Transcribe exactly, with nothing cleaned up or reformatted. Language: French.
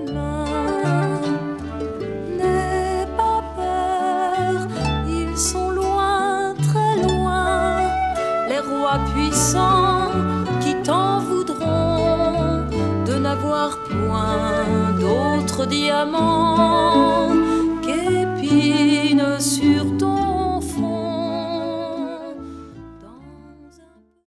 mains. N'aie pas peur, ils sont loin, très loin, les rois puissants qui t'en voudront de n'avoir point d'autres diamants.